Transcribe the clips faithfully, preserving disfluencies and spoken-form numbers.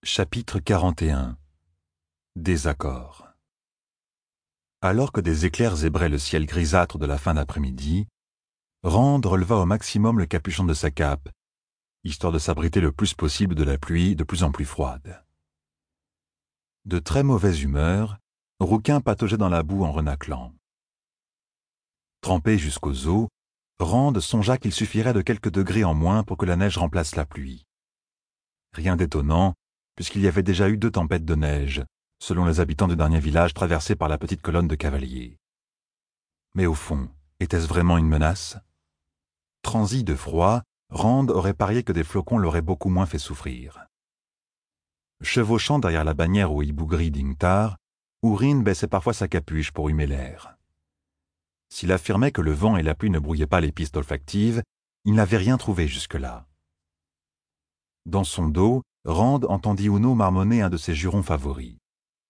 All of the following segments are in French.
Chapitre quarante et un. Désaccord. Alors que des éclairs zébraient le ciel grisâtre de la fin d'après-midi, Rand releva au maximum le capuchon de sa cape, histoire de s'abriter le plus possible de la pluie de plus en plus froide. De très mauvaise humeur, Rouquin pataugeait dans la boue en renâclant. Trempé jusqu'aux os, Rand songea qu'il suffirait de quelques degrés en moins pour que la neige remplace la pluie. Rien d'étonnant, puisqu'il y avait déjà eu deux tempêtes de neige, selon les habitants du dernier village traversé par la petite colonne de cavaliers. Mais au fond, était-ce vraiment une menace? Transi de froid, Rand aurait parié que des flocons l'auraient beaucoup moins fait souffrir. Chevauchant derrière la bannière au hibougri d'Ingtar, Urine baissait parfois sa capuche pour humer l'air. S'il affirmait que le vent et la pluie ne brouillaient pas les pistes olfactives, il n'avait rien trouvé jusque-là. Dans son dos, Rand entendit Uno marmonner un de ses jurons favoris.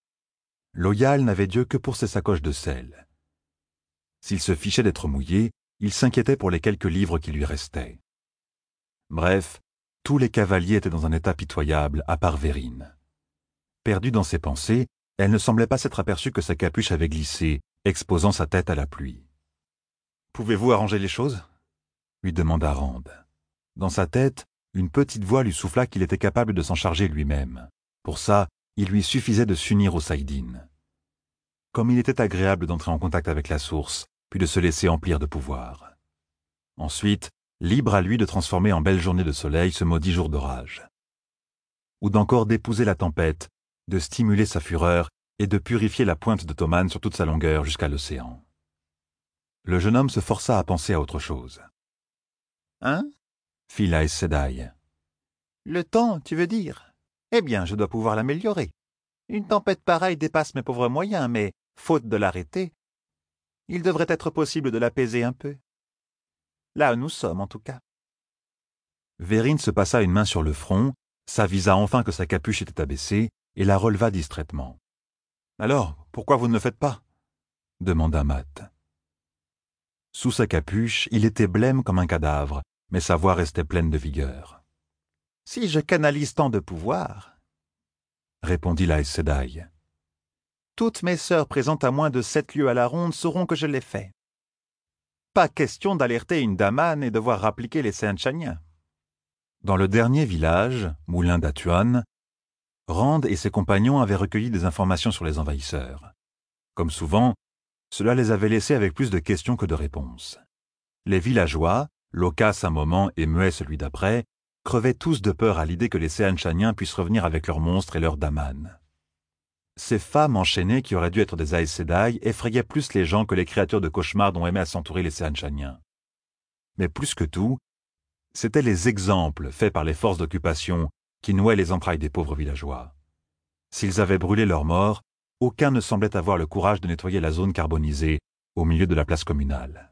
Loyal n'avait Dieu que pour ses sacoches de sel. S'il se fichait d'être mouillé, il s'inquiétait pour les quelques livres qui lui restaient. Bref, tous les cavaliers étaient dans un état pitoyable, à part Vérine. Perdue dans ses pensées, elle ne semblait pas s'être aperçue que sa capuche avait glissé, exposant sa tête à la pluie. « Pouvez-vous arranger les choses ?» lui demanda Rand. Dans sa tête, une petite voix lui souffla qu'il était capable de s'en charger lui-même. Pour ça, il lui suffisait de s'unir aux Saïdines. Comme il était agréable d'entrer en contact avec la source, puis de se laisser emplir de pouvoir. Ensuite, libre à lui de transformer en belle journée de soleil ce maudit jour d'orage. Ou d'encore d'épouser la tempête, de stimuler sa fureur et de purifier la pointe de Thoman sur toute sa longueur jusqu'à l'océan. Le jeune homme se força à penser à autre chose. « Hein ?» fit la Aes Sedai. « Le temps, tu veux dire ? Eh bien, je dois pouvoir l'améliorer. Une tempête pareille dépasse mes pauvres moyens, mais, faute de l'arrêter, il devrait être possible de l'apaiser un peu. Là où nous sommes, en tout cas. » Vérine se passa une main sur le front, s'avisa enfin que sa capuche était abaissée et la releva distraitement. « Alors, pourquoi vous ne le faites pas ?» demanda Matt. Sous sa capuche, il était blême comme un cadavre, mais sa voix restait pleine de vigueur. « Si je canalise tant de pouvoir, » répondit la Aes Sedai, « toutes mes sœurs présentes à moins de sept lieues à la ronde sauront que je l'ai fait. Pas question d'alerter une damane et devoir appliquer les Seanchaniens. » Dans le dernier village, Moulin d'Atuan, Rand et ses compagnons avaient recueilli des informations sur les envahisseurs. Comme souvent, cela les avait laissés avec plus de questions que de réponses. Les villageois, loquaces un moment et muets celui d'après, crevaient tous de peur à l'idée que les Seanchaniens puissent revenir avec leurs monstres et leurs damanes. Ces femmes enchaînées qui auraient dû être des Aes Sedai effrayaient plus les gens que les créatures de cauchemar dont aimaient à s'entourer les Seanchaniens. Mais plus que tout, c'étaient les exemples faits par les forces d'occupation qui nouaient les entrailles des pauvres villageois. S'ils avaient brûlé leurs morts, aucun ne semblait avoir le courage de nettoyer la zone carbonisée au milieu de la place communale.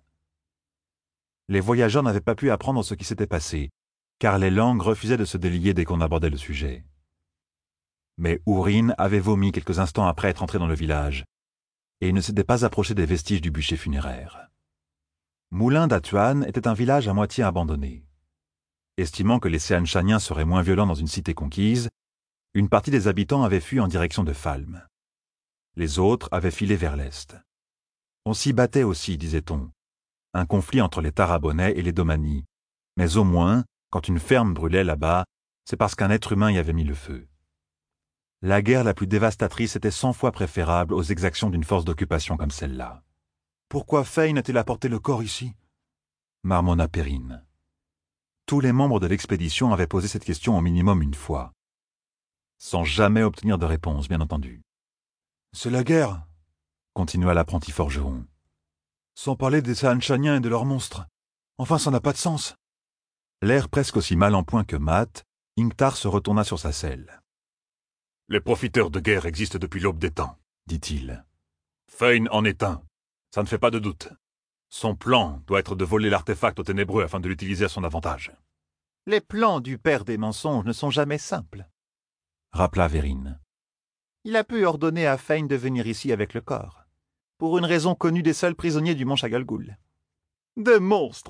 Les voyageurs n'avaient pas pu apprendre ce qui s'était passé, car les langues refusaient de se délier dès qu'on abordait le sujet. Mais Urine avait vomi quelques instants après être entré dans le village, et il ne s'était pas approché des vestiges du bûcher funéraire. Moulin d'Atuan était un village à moitié abandonné. Estimant que les Seanchaniens seraient moins violents dans une cité conquise, une partie des habitants avait fui en direction de Falm. Les autres avaient filé vers l'est. On s'y battait aussi, disait-on. Un conflit entre les Tarabonnais et les Domani. Mais au moins, quand une ferme brûlait là-bas, c'est parce qu'un être humain y avait mis le feu. La guerre la plus dévastatrice était cent fois préférable aux exactions d'une force d'occupation comme celle-là. « Pourquoi Fain a-t-il apporté le corps ici ?» marmonna Perrine. Tous les membres de l'expédition avaient posé cette question au minimum une fois. Sans jamais obtenir de réponse, bien entendu. « C'est la guerre, » continua l'apprenti forgeron. « Sans parler des Seanchaniens et de leurs monstres. Enfin, ça n'a pas de sens. » L'air presque aussi mal en point que Matt, Ingtar se retourna sur sa selle. « Les profiteurs de guerre existent depuis l'aube des temps, » dit-il. « Fain en est un, ça ne fait pas de doute. Son plan doit être de voler l'artefact aux ténébreux afin de l'utiliser à son avantage. »« Les plans du père des mensonges ne sont jamais simples, » rappela Vérine. « Il a pu ordonner à Fain de venir ici avec le corps, pour une raison connue des seuls prisonniers du mont Chagalgoul. »« Des monstres !»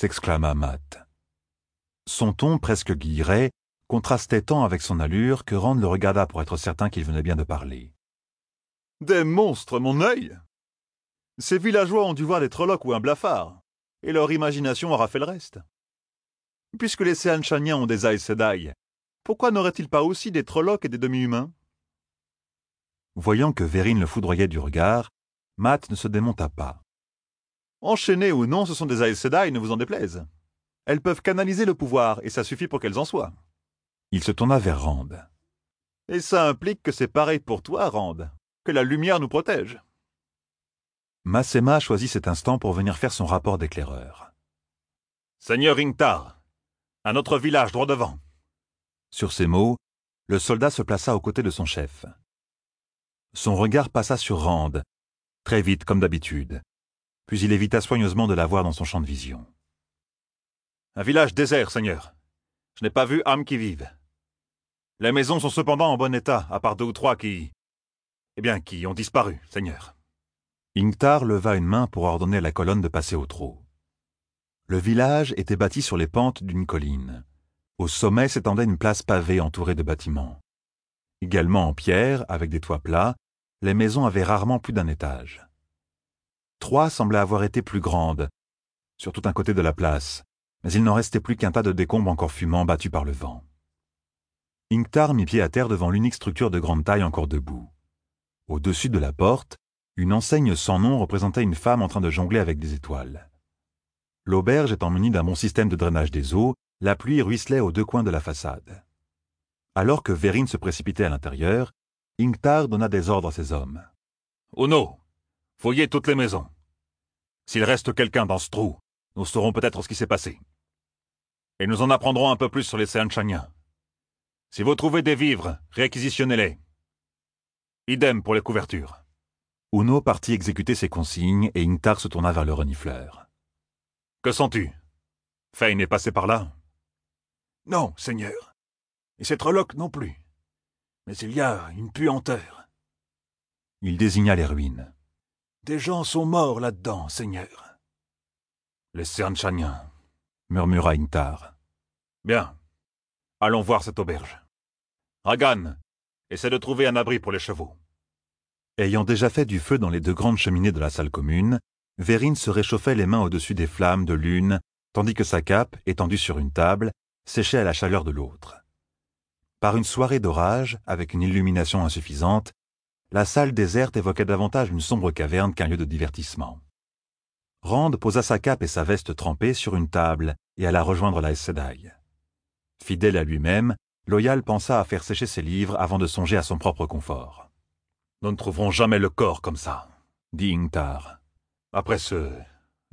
s'exclama Matt. Son ton presque guilleret contrastait tant avec son allure que Rand le regarda pour être certain qu'il venait bien de parler. « Des monstres, mon œil ! Ces villageois ont dû voir des Trollocs ou un blafard, et leur imagination aura fait le reste. Puisque les Seanchaniens ont des Aes Sedai, pourquoi n'auraient-ils pas aussi des Trollocs et des demi-humains ?» Voyant que Verrine le foudroyait du regard, Mat ne se démonta pas. « Enchaînées ou non, ce sont des Aes Sedai, ne vous en déplaise. Elles peuvent canaliser le pouvoir, et ça suffit pour qu'elles en soient. » Il se tourna vers Rand. « Et ça implique que c'est pareil pour toi, Rand, que la lumière nous protège. » Masema choisit cet instant pour venir faire son rapport d'éclaireur. « Seigneur Ingtar, à notre village droit devant. » Sur ces mots, le soldat se plaça aux côtés de son chef. Son regard passa sur Rand, très vite comme d'habitude, puis il évita soigneusement de la voir dans son champ de vision. « Un village désert, Seigneur. Je n'ai pas vu âme qui vive. Les maisons sont cependant en bon état, à part deux ou trois qui... Eh bien, qui ont disparu, Seigneur. » Ingtar leva une main pour ordonner à la colonne de passer au trot. Le village était bâti sur les pentes d'une colline. Au sommet s'étendait une place pavée entourée de bâtiments. Également en pierre, avec des toits plats, les maisons avaient rarement plus d'un étage. Trois semblaient avoir été plus grandes, sur tout un côté de la place, mais il n'en restait plus qu'un tas de décombres encore fumants battus par le vent. Ingtar mit pied à terre devant l'unique structure de grande taille encore debout. Au-dessus de la porte, une enseigne sans nom représentait une femme en train de jongler avec des étoiles. L'auberge étant munie d'un bon système de drainage des eaux, la pluie ruisselait aux deux coins de la façade. Alors que Verrine se précipitait à l'intérieur, Ingtar donna des ordres à ses hommes. « Uno, fouillez toutes les maisons. S'il reste quelqu'un dans ce trou, nous saurons peut-être ce qui s'est passé. Et nous en apprendrons un peu plus sur les Seanchaniens. Si vous trouvez des vivres, réquisitionnez-les. Idem pour les couvertures. » Uno partit exécuter ses consignes et Ingtar se tourna vers le renifleur. « Que sens-tu? Fane est passé par là? »« Non, Seigneur. Et ces Trollocs non plus. Mais il y a une puanteur. » Il désigna les ruines. « Des gens sont morts là-dedans, Seigneur. »« Les Seanchaniens, » murmura Ingtar. « Bien. Allons voir cette auberge. Ragan, essaie de trouver un abri pour les chevaux. » Ayant déjà fait du feu dans les deux grandes cheminées de la salle commune, Verrine se réchauffait les mains au-dessus des flammes de l'une, tandis que sa cape, étendue sur une table, séchait à la chaleur de l'autre. Par une soirée d'orage, avec une illumination insuffisante, la salle déserte évoquait davantage une sombre caverne qu'un lieu de divertissement. Rand posa sa cape et sa veste trempée sur une table et alla rejoindre la Aes Sedai. Fidèle à lui-même, Loyal pensa à faire sécher ses livres avant de songer à son propre confort. « Nous ne trouverons jamais le corps comme ça, » dit Ingtar. « Après ce voyage. »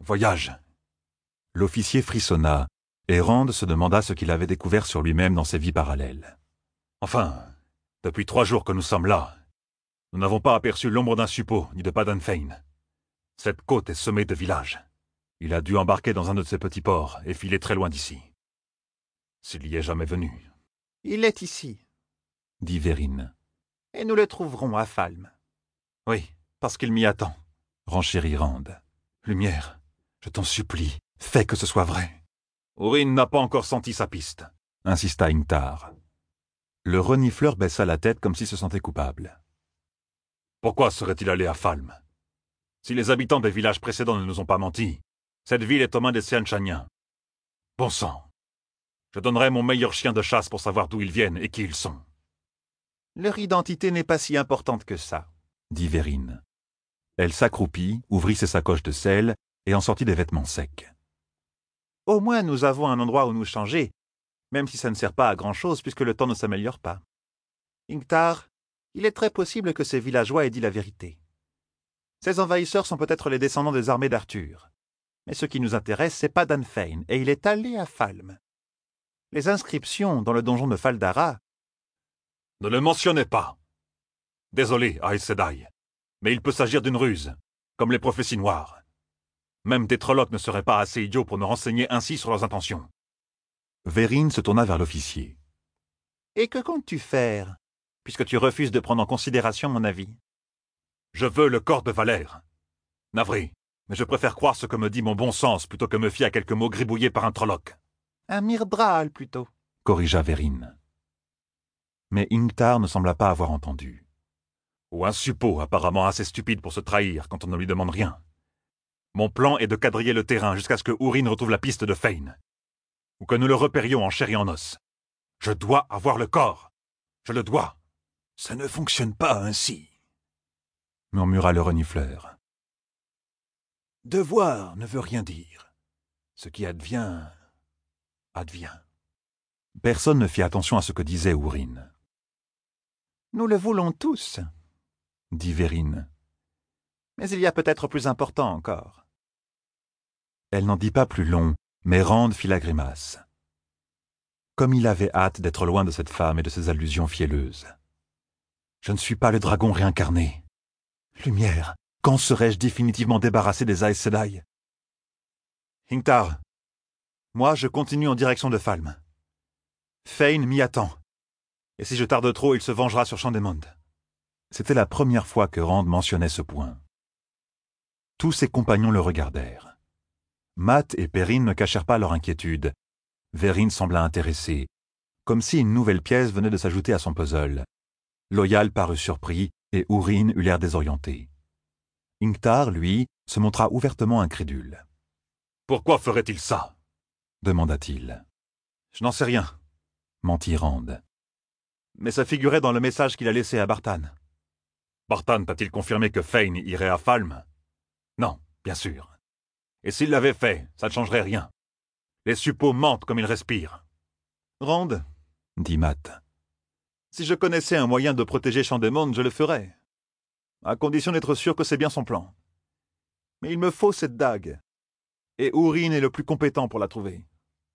L'officier frissonna, et Rand se demanda ce qu'il avait découvert sur lui-même dans ses vies parallèles. « Enfin, depuis trois jours que nous sommes là, nous n'avons pas aperçu l'ombre d'un suppôt ni de Padanfane. Cette côte est semée de villages. Il a dû embarquer dans un de ces petits ports et filer très loin d'ici. S'il y est jamais venu. »« Il est ici, » dit Verrine. « et nous le trouverons à Falme. »« Oui, parce qu'il m'y attend. » renchérit Rand. « Lumière, je t'en supplie, fais que ce soit vrai. » Urine n'a pas encore senti sa piste, insista Ingtar. Le renifleur baissa la tête comme s'il se sentait coupable. Pourquoi serait-il allé à Falme? Si les habitants des villages précédents ne nous ont pas menti, cette ville est aux mains des Seanchaniens. Bon sang! Je donnerai mon meilleur chien de chasse pour savoir d'où ils viennent et qui ils sont. Leur identité n'est pas si importante que ça, dit Verrine. Elle s'accroupit, ouvrit ses sacoches de sel et en sortit des vêtements secs. Au moins nous avons un endroit où nous changer, même si ça ne sert pas à grand-chose puisque le temps ne s'améliore pas. Ingtar, il est très possible que ces villageois aient dit la vérité. Ces envahisseurs sont peut-être les descendants des armées d'Arthur. Mais ce qui nous intéresse, c'est Padanfane, et il est allé à Falme. Les inscriptions dans le donjon de Faldara... Ne le mentionnez pas. Désolé, Aes Sedai, mais il peut s'agir d'une ruse, comme les prophéties noires. Même des Trollocs ne seraient pas assez idiots pour nous renseigner ainsi sur leurs intentions. Verrine se tourna vers l'officier. « Et que comptes-tu faire, puisque tu refuses de prendre en considération mon avis ?»« Je veux le corps de Valère. Navré, mais je préfère croire ce que me dit mon bon sens plutôt que me fier à quelques mots gribouillés par un Trolloc. »« Un Myrddraal, plutôt, » corrigea Verrine. Mais Ingtar ne sembla pas avoir entendu. Ou un suppôt apparemment assez stupide pour se trahir quand on ne lui demande rien. Mon plan est de quadriller le terrain jusqu'à ce que Urine retrouve la piste de Fane. Ou que nous le repérions en chair et en os. Je dois avoir le corps. Je le dois. Ça ne fonctionne pas ainsi, murmura le renifleur. Devoir ne veut rien dire. Ce qui advient, advient. Personne ne fit attention à ce que disait Urine. Nous le voulons tous, dit Vérine. Mais il y a peut-être plus important encore. Elle n'en dit pas plus long, mais Rand fit la grimace. Comme il avait hâte d'être loin de cette femme et de ses allusions fielleuses. Je ne suis pas le dragon réincarné. Lumière, quand serai-je définitivement débarrassé des Aes Sedai? Ingtar, moi je continue en direction de Falme. Fane m'y attend. Et si je tarde trop, il se vengera sur Chandemond. C'était la première fois que Rand mentionnait ce point. Tous ses compagnons le regardèrent. Mat et Perrine ne cachèrent pas leur inquiétude. Vérine sembla intéressée, comme si une nouvelle pièce venait de s'ajouter à son puzzle. Loyal parut surpris et Urine eut l'air désorienté. Ingtar, lui, se montra ouvertement incrédule. « Pourquoi ferait-il ça » demanda-t-il. « Je n'en sais rien, » mentit Rand. « Mais ça figurait dans le message qu'il a laissé à Bartan. »« Bartan t'a-t-il confirmé que Fane irait à Falme ?»« Non, bien sûr. Et s'il l'avait fait, ça ne changerait rien. Les suppôts mentent comme ils respirent. »« Rand, » dit Mat. « si je connaissais un moyen de protéger Chandemond, je le ferais. À condition d'être sûr que c'est bien son plan. Mais il me faut cette dague. Et Urine est le plus compétent pour la trouver. »«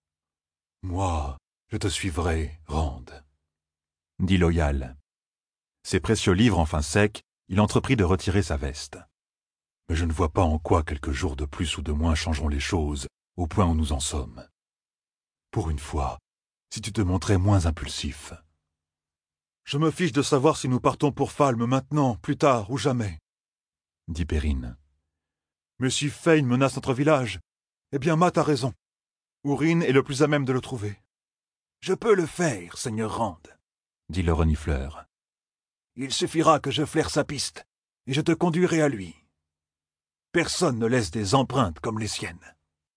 Moi, je te suivrai, Rand, » dit Loyal. Ses précieux livres enfin secs, il entreprit de retirer sa veste. Mais je ne vois pas en quoi quelques jours de plus ou de moins changeront les choses, au point où nous en sommes. Pour une fois, si tu te montrais moins impulsif. Je me fiche de savoir si nous partons pour Falme maintenant, plus tard ou jamais, dit Perrine. Mais si Fane menace notre village, eh bien Mat a raison. Urine est le plus à même de le trouver. Je peux le faire, Seigneur Rand, dit le renifleur. Il suffira que je flaire sa piste, et je te conduirai à lui. Personne ne laisse des empreintes comme les siennes.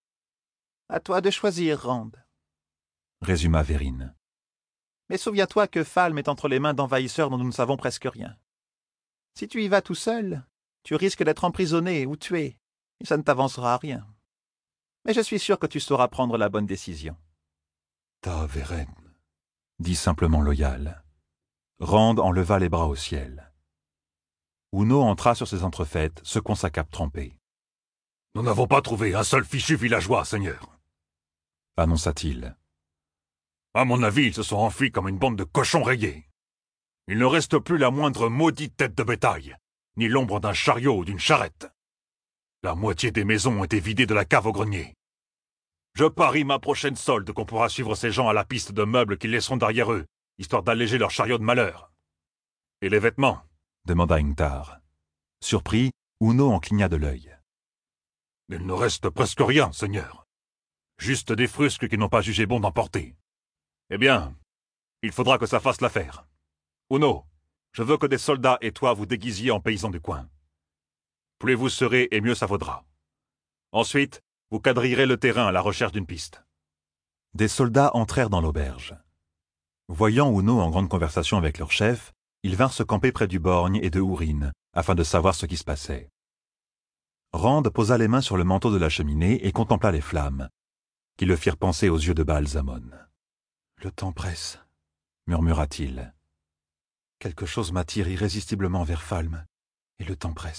À toi de choisir, Rand, résuma Vérine. Mais souviens-toi que Falme est entre les mains d'envahisseurs dont nous ne savons presque rien. Si tu y vas tout seul, tu risques d'être emprisonné ou tué, et ça ne t'avancera à rien. Mais je suis sûr que tu sauras prendre la bonne décision. Ta Vérène, dit simplement Loyal. Rand enleva les bras au ciel. Uno entra sur ses entrefaites, secouant sa cape trempée. « Nous n'avons pas trouvé un seul fichu villageois, Seigneur, » annonça-t-il. « À mon avis, ils se sont enfuis comme une bande de cochons rayés. Il ne reste plus la moindre maudite tête de bétail, ni l'ombre d'un chariot ou d'une charrette. La moitié des maisons ont été vidées de la cave au grenier. Je parie ma prochaine solde qu'on pourra suivre ces gens à la piste de meubles qu'ils laisseront derrière eux, histoire d'alléger leur chariot de malheur. Et les vêtements ?» demanda Ingtar. Surpris, Uno en cligna de l'œil. « Il ne reste presque rien, Seigneur. Juste des frusques qu'ils n'ont pas jugé bon d'emporter. Eh bien, il faudra que ça fasse l'affaire. Uno, je veux que des soldats et toi vous déguisiez en paysans du coin. Plus vous serez et mieux ça vaudra. Ensuite, vous quadrillerez le terrain à la recherche d'une piste. » Des soldats entrèrent dans l'auberge. Voyant Uno en grande conversation avec leur chef, ils vinrent se camper près du borgne et de Urine, afin de savoir ce qui se passait. Rand posa les mains sur le manteau de la cheminée et contempla les flammes, qui le firent penser aux yeux de Baal-Zamon. « Le temps presse, » murmura-t-il. « Quelque chose m'attire irrésistiblement vers Falme, et le temps presse. »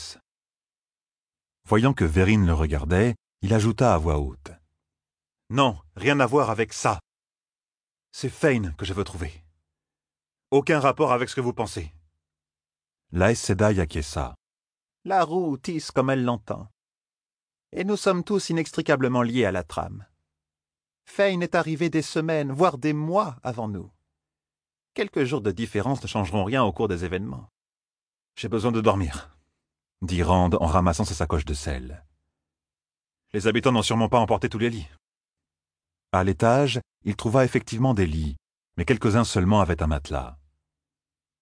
Voyant que Vérine le regardait, il ajouta à voix haute. « Non, rien à voir avec ça. C'est Fane que je veux trouver. Aucun rapport avec ce que vous pensez. » L'Aes Sedai acquiesça. La roue tisse comme elle l'entend. Et nous sommes tous inextricablement liés à la trame. Fane est arrivé des semaines, voire des mois avant nous. Quelques jours de différence ne changeront rien au cours des événements. J'ai besoin de dormir, dit Rand en ramassant sa sacoche de sel. Les habitants n'ont sûrement pas emporté tous les lits. À l'étage, il trouva effectivement des lits, mais quelques-uns seulement avaient un matelas.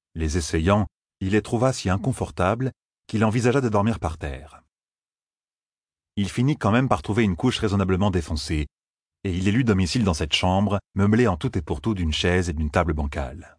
Les essayant, il les trouva si inconfortables qu'il envisagea de dormir par terre. Il finit quand même par trouver une couche raisonnablement défoncée, et il élut domicile dans cette chambre, meublée en tout et pour tout d'une chaise et d'une table bancale.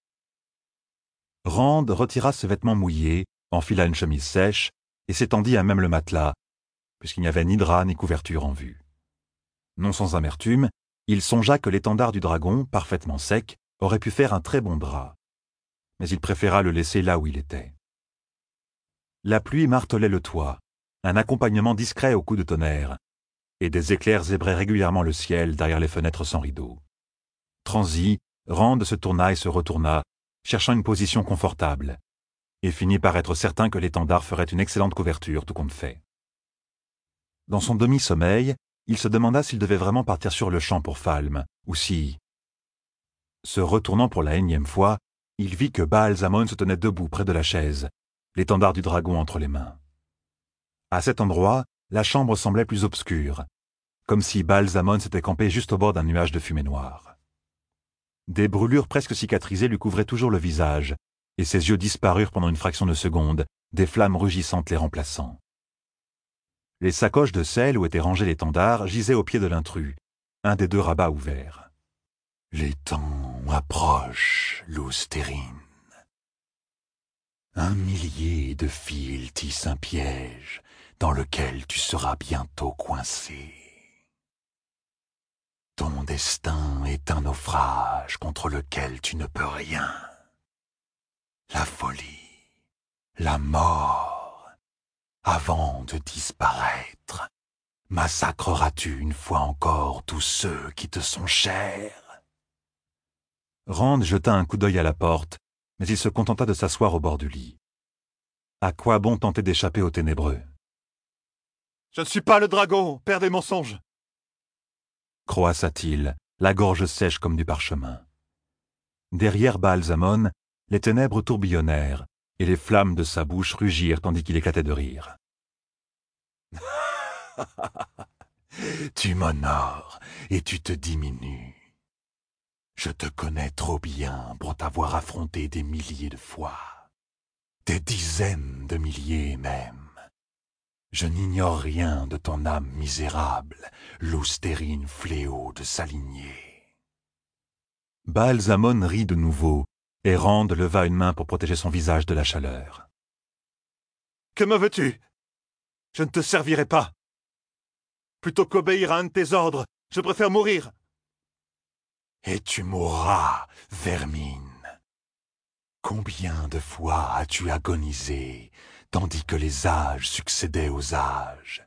Rand retira ses vêtements mouillés, enfila une chemise sèche, et s'étendit à même le matelas, puisqu'il n'y avait ni drap ni couverture en vue. Non sans amertume, il songea que l'étendard du dragon, parfaitement sec, aurait pu faire un très bon drap. Mais il préféra le laisser là où il était. La pluie martelait le toit, un accompagnement discret au coup de tonnerre, et des éclairs zébraient régulièrement le ciel derrière les fenêtres sans rideaux. Transi, Rand se tourna et se retourna, cherchant une position confortable, et finit par être certain que l'étendard ferait une excellente couverture, tout compte fait. Dans son demi-sommeil, il se demanda s'il devait vraiment partir sur le champ pour Falme, ou si... Se retournant pour la énième fois, il vit que Baal-Zamon se tenait debout près de la chaise, l'étendard du dragon entre les mains. À cet endroit, la chambre semblait plus obscure, comme si Baal-Zamon s'était campé juste au bord d'un nuage de fumée noire. Des brûlures presque cicatrisées lui couvraient toujours le visage, et ses yeux disparurent pendant une fraction de seconde, des flammes rugissantes les remplaçant. Les sacoches de sel où était rangé l'étendard gisaient au pied de l'intrus, un des deux rabats ouverts. « Les temps approchent, Lousterine. Un millier de fils tissent un piège dans lequel tu seras bientôt coincé. Ton destin est un naufrage contre lequel tu ne peux rien. La folie, la mort, avant de disparaître, massacreras-tu une fois encore tous ceux qui te sont chers? » Rand jeta un coup d'œil à la porte, mais il se contenta de s'asseoir au bord du lit. À quoi bon tenter d'échapper aux ténébreux? « Je ne suis pas le dragon, père des mensonges !» croassa-t-il, la gorge sèche comme du parchemin. Derrière Baal-Zamon, les ténèbres tourbillonnèrent, et les flammes de sa bouche rugirent tandis qu'il éclatait de rire. « Tu m'honores et tu te diminues. Je te connais trop bien pour t'avoir affronté des milliers de fois, des dizaines de milliers même. Je n'ignore rien de ton âme misérable, Lousterine fléau de sa lignée. » Baal-Zamon rit de nouveau, et Rand leva une main pour protéger son visage de la chaleur. « Que me veux-tu? Je ne te servirai pas. Plutôt qu'obéir à un de tes ordres, je préfère mourir. » « Et tu mourras, vermine. Combien de fois as-tu agonisé, tandis que les âges succédaient aux âges?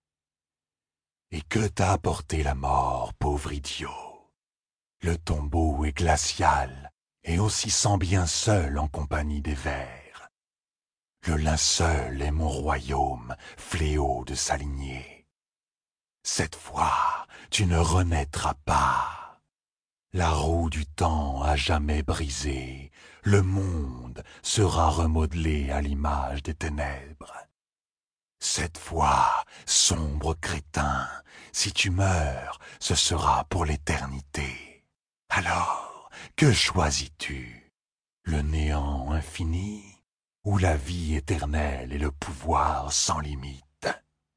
Et que t'a apporté la mort, pauvre idiot? Le tombeau est glacial, et aussi sent bien seul en compagnie des vers. Le linceul est mon royaume, fléau de sa lignée. Cette fois, tu ne renaîtras pas. La roue du temps a jamais brisé, le monde sera remodelé à l'image des ténèbres. Cette fois, sombre crétin, si tu meurs, ce sera pour l'éternité. Alors, que choisis-tu? Le néant infini ou la vie éternelle et le pouvoir sans limite?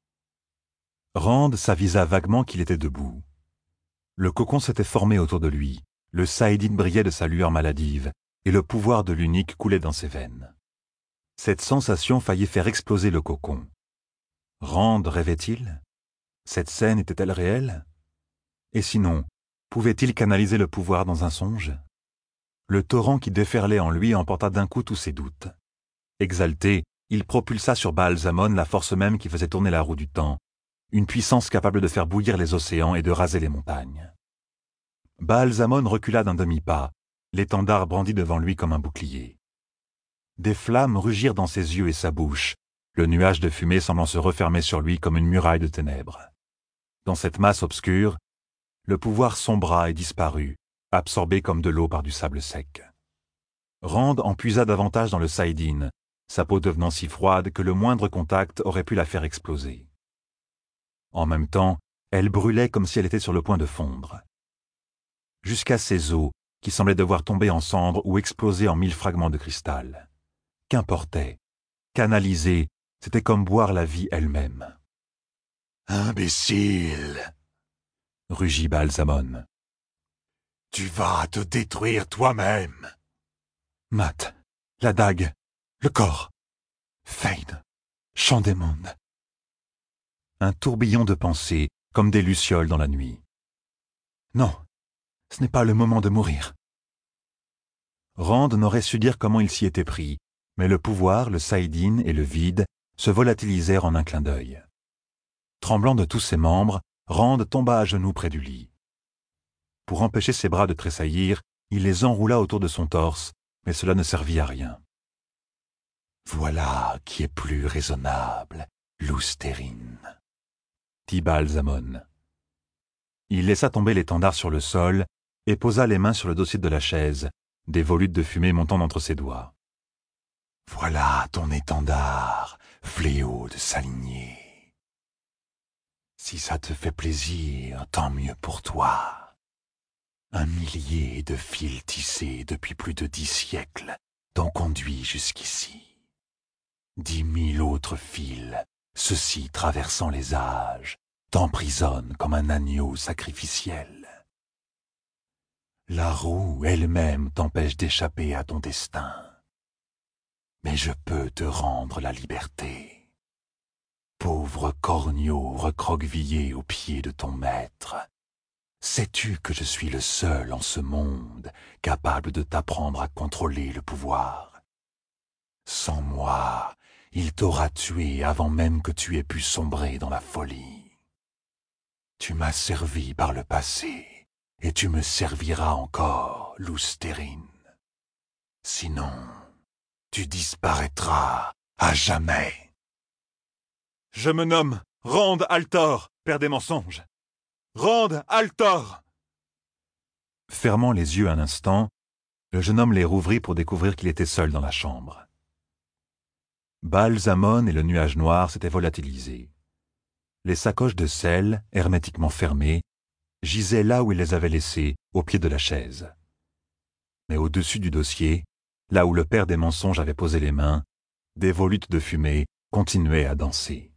Rand s'avisa vaguement qu'il était debout. Le cocon s'était formé autour de lui, le saïdine brillait de sa lueur maladive, et le pouvoir de l'unique coulait dans ses veines. Cette sensation faillit faire exploser le cocon. Rand rêvait-il? Cette scène était-elle réelle? Et sinon, pouvait-il canaliser le pouvoir dans un songe? Le torrent qui déferlait en lui emporta d'un coup tous ses doutes. Exalté, il propulsa sur Baal-Zamon la force même qui faisait tourner la roue du temps, une puissance capable de faire bouillir les océans et de raser les montagnes. Baal-Zamon recula d'un demi-pas, l'étendard brandi devant lui comme un bouclier. Des flammes rugirent dans ses yeux et sa bouche, le nuage de fumée semblant se refermer sur lui comme une muraille de ténèbres. Dans cette masse obscure, le pouvoir sombra et disparut, absorbé comme de l'eau par du sable sec. Rand en puisa davantage dans le saïdine, sa peau devenant si froide que le moindre contact aurait pu la faire exploser. En même temps, elle brûlait comme si elle était sur le point de fondre. Jusqu'à ses os, qui semblait devoir tomber en cendres ou exploser en mille fragments de cristal. Qu'importait, canaliser, c'était comme boire la vie elle-même. « Imbécile !» rugit Ba'alzamon. « Tu vas te détruire toi-même !» Matt, la dague, le corps, Fane, chant des mondes. Un tourbillon de pensées, comme des lucioles dans la nuit. Non, ce n'est pas le moment de mourir. Rand n'aurait su dire comment il s'y était pris, mais le pouvoir, le saïdine et le vide se volatilisèrent en un clin d'œil. Tremblant de tous ses membres, Rand tomba à genoux près du lit. Pour empêcher ses bras de tressaillir, il les enroula autour de son torse, mais cela ne servit à rien. « Voilà qui est plus raisonnable, Lousterine, » dit Ba'alzamon. Il laissa tomber l'étendard sur le sol et posa les mains sur le dossier de la chaise, des volutes de fumée montant entre ses doigts. « Voilà ton étendard, fléau de sa lignée. Si ça te fait plaisir, tant mieux pour toi. Un millier de fils tissés depuis plus de dix siècles t'ont conduit jusqu'ici. Dix mille autres fils, ceux-ci traversant les âges, t'emprisonnent comme un agneau sacrificiel. La roue elle-même t'empêche d'échapper à ton destin. Mais je peux te rendre la liberté. Pauvre corneau recroquevillé aux pieds de ton maître, sais-tu que je suis le seul en ce monde capable de t'apprendre à contrôler le pouvoir? Sans moi, il t'aura tué avant même que tu aies pu sombrer dans la folie. Tu m'as servi par le passé, et tu me serviras encore, Lousterine. Sinon, tu disparaîtras à jamais. Je me nomme Rand al'Thor, père des mensonges. Rand al'Thor ! Fermant les yeux un instant, le jeune homme les rouvrit pour découvrir qu'il était seul dans la chambre. Ba'alzamon et le nuage noir s'étaient volatilisés. Les sacoches de sel, hermétiquement fermées, gisaient là où il les avait laissées, au pied de la chaise. Mais au-dessus du dossier, là où le père des mensonges avait posé les mains, des volutes de fumée continuaient à danser.